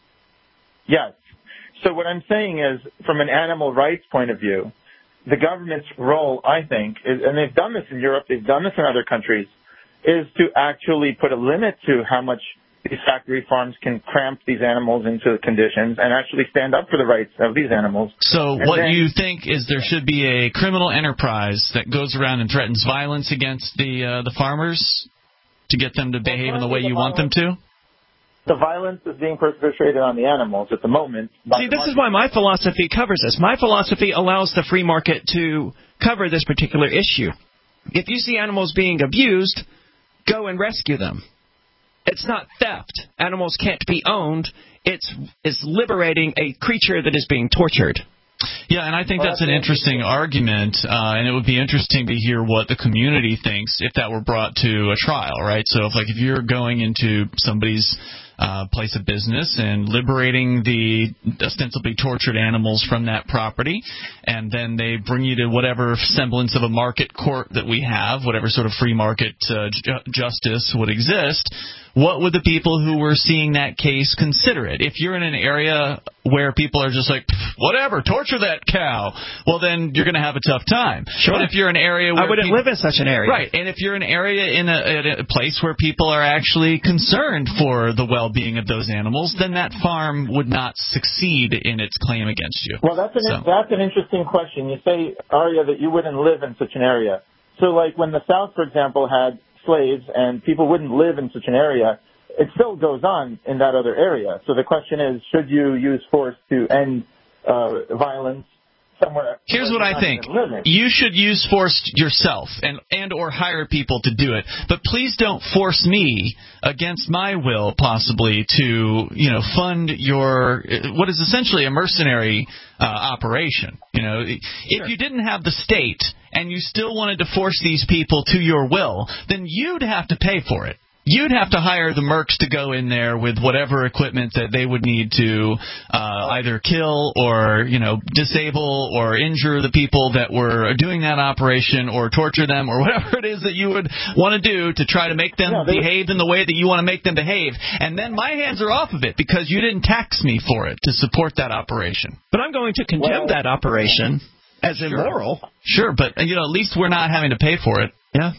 Yes. So what I'm saying is, from an animal rights point of view, the government's role, I think, is, and they've done this in Europe, they've done this in other countries, is to actually put a limit to how much these factory farms can cramp these animals into conditions and actually stand up for the rights of these animals. So And what then, you think is there should be a criminal enterprise that goes around and threatens violence against the uh, the farmers to get them to behave in the way you want them to? the violence is being perpetrated on the animals at the moment. See, this is why my philosophy covers this. My philosophy allows the free market to cover this particular issue. If you see animals being abused, go and rescue them. It's not theft. Animals can't be owned. It's, it's liberating a creature that is being tortured. Yeah, and I think that's an interesting argument, uh, and it would be interesting to hear what the community thinks if that were brought to a trial, right? So, if like if you're going into somebody's uh, place of business and liberating the ostensibly tortured animals from that property, and then they bring you to whatever semblance of a market court that we have, whatever sort of free market uh, ju- justice would exist, what would the people who were seeing that case consider it? If you're in an area where people are just like, whatever, torture that cow, well, then you're going to have a tough time. Sure. But if you're in an area where I wouldn't people, live in such an area. Right, and if you're in an area in a, in a place where people are actually concerned for the well-being of those animals, then that farm would not succeed in its claim against you. Well, that's an, so. that's an interesting question. You say, Arya, that you wouldn't live in such an area. So, like, when the South, for example, had slaves and people wouldn't live in such an area, it still goes on in that other area. So the question is, should you use force to end uh, violence somewhere? Here's what I think. You should use force yourself and, and or hire people to do it. But please don't force me against my will, possibly, to, you know, fund your, what is essentially a mercenary uh, operation. You know, if sure. you didn't have the state and you still wanted to force these people to your will, then you'd have to pay for it. You'd have to hire the mercs to go in there with whatever equipment that they would need to uh, either kill or, you know, disable or injure the people that were doing that operation or torture them or whatever it is that you would want to do to try to make them yeah, behave in the way that you want to make them behave. And then my hands are off of it because you didn't tax me for it to support that operation. But I'm going to condemn well, that operation as immoral. Sure. sure, but, you know, at least we're not having to pay for it. Yeah.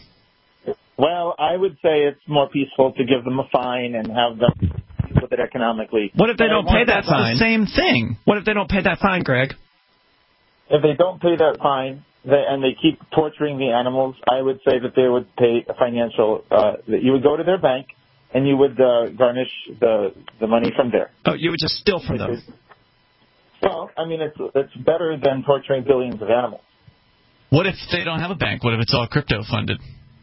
Well, I would say it's more peaceful to give them a fine and have them deal with it economically. What if they don't pay that fine? Same thing. What if they don't pay that fine, Greg? If they don't pay that fine they, and they keep torturing the animals, I would say that they would pay a financial, uh, that you would go to their bank and you would uh, garnish the the money from there. Oh, you would just steal from them. Well, I mean, it's it's better than torturing billions of animals. What if they don't have a bank? What if it's all crypto funded?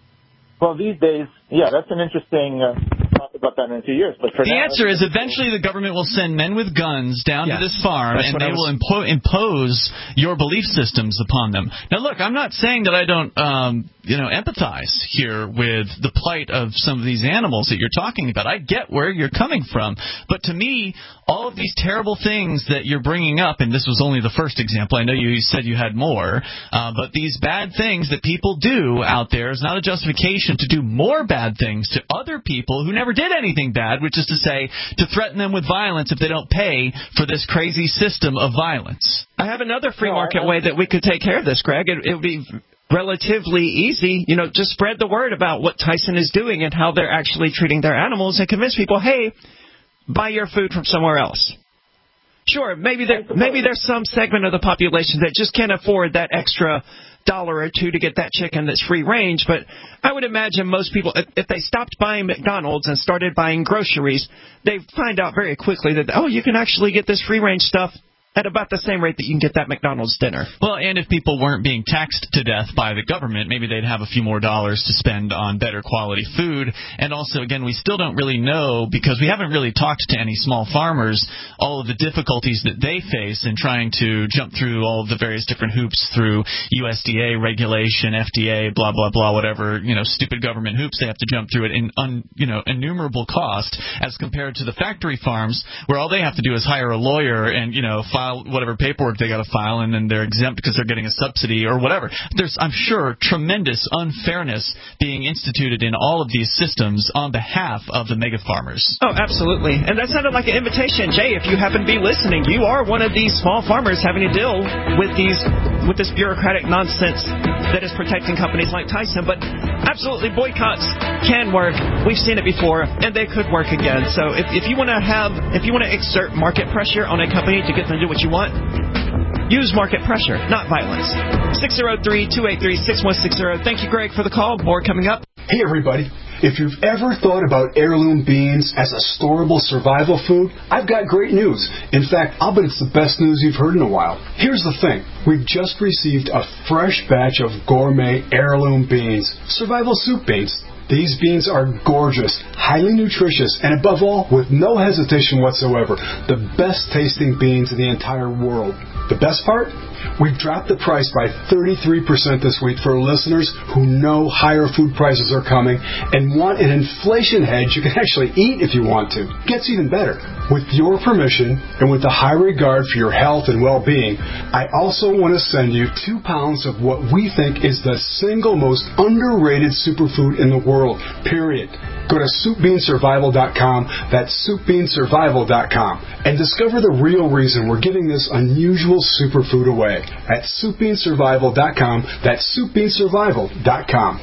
Well, these days, yeah, that's an interesting. Uh, talk about that in a few years. But for the now, answer is eventually the government will send men with guns down yes, to this farm, and they was... will impo- impose your belief systems upon them. Now, look, I'm not saying that I don't, um, you know, empathize here with the plight of some of these animals that you're talking about. I get where you're coming from, but to me, all of these terrible things that you're bringing up, and this was only the first example. I know you said you had more, uh, but these bad things that people do out there is not a justification to do more bad things to other people who never did anything bad, which is to say to threaten them with violence if they don't pay for this crazy system of violence. I have another free market way that we could take care of this, Greg. It, it would be relatively easy. You know, just spread the word about what Tyson is doing and how they're actually treating their animals and convince people, hey, buy your food from somewhere else. Sure, maybe there maybe there's some segment of the population that just can't afford that extra dollar or two to get that chicken that's free range, but I would imagine most people, if they stopped buying McDonald's and started buying groceries, they find out very quickly that, oh, you can actually get this free range stuff at about the same rate that you can get that McDonald's dinner. Well, and if people weren't being taxed to death by the government, maybe they'd have a few more dollars to spend on better quality food. And also, again, we still don't really know, because we haven't really talked to any small farmers, all of the difficulties that they face in trying to jump through all of the various different hoops through U S D A regulation, F D A, blah, blah, blah, whatever, you know, stupid government hoops they have to jump through it in, un, you know, innumerable cost as compared to the factory farms where all they have to do is hire a lawyer and, you know, file whatever paperwork they got to file, and then they're exempt because they're getting a subsidy or whatever. There's, I'm sure, tremendous unfairness being instituted in all of these systems on behalf of the mega farmers. Oh, absolutely. And that sounded like an invitation. Jay, if you happen to be listening, you are one of these small farmers having to deal with these with this bureaucratic nonsense that is protecting companies like Tyson. But absolutely, boycotts can work. We've seen it before, and they could work again. So if, if you want to have, if you want to exert market pressure on a company to get them to do what you want, use market pressure, not violence. six oh three, two eight three, six one six oh. Thank you, Greg, for the call. More coming up. Hey, everybody. If you've ever thought about heirloom beans as a storable survival food, I've got great news. In fact, I'll bet it's the best news you've heard in a while. Here's the thing. We've just received a fresh batch of gourmet heirloom beans, survival soup beans. These beans are gorgeous, highly nutritious, and above all, with no hesitation whatsoever, the best tasting beans in the entire world. The best part? We've dropped the price by thirty-three percent this week for listeners who know higher food prices are coming and want an inflation hedge you can actually eat if you want to. Gets even better. With your permission and with a high regard for your health and well-being, I also want to send you two pounds of what we think is the single most underrated superfood in the world, period. Go to soup bean survival dot com, that's soup bean survival dot com, and discover the real reason we're giving this unusual superfood away at soup bean survival dot com, that's soup bean survival dot com.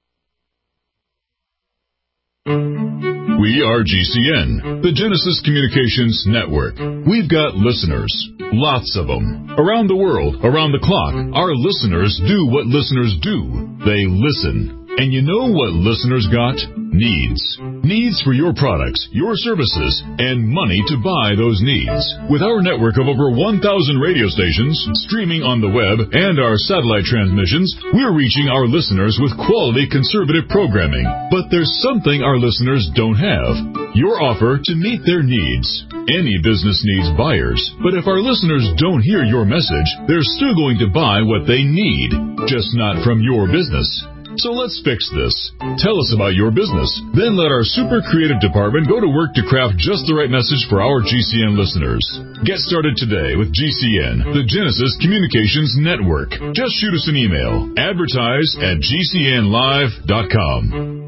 We are G C N, the Genesis Communications Network. We've got listeners, lots of them, around the world, around the clock. Our listeners do what listeners do. They listen. And you know what listeners got? Needs. Needs for your products, your services, and money to buy those needs. With our network of over one thousand radio stations, streaming on the web, and our satellite transmissions, we're reaching our listeners with quality conservative programming. But there's something our listeners don't have. Your offer to meet their needs. Any business needs buyers, but if our listeners don't hear your message, they're still going to buy what they need, just not from your business. So let's fix this. Tell us about your business. Then let our super creative department go to work to craft just the right message for our G C N listeners. Get started today with G C N, the Genesis Communications Network. Just shoot us an email. Advertise at G C N live dot com.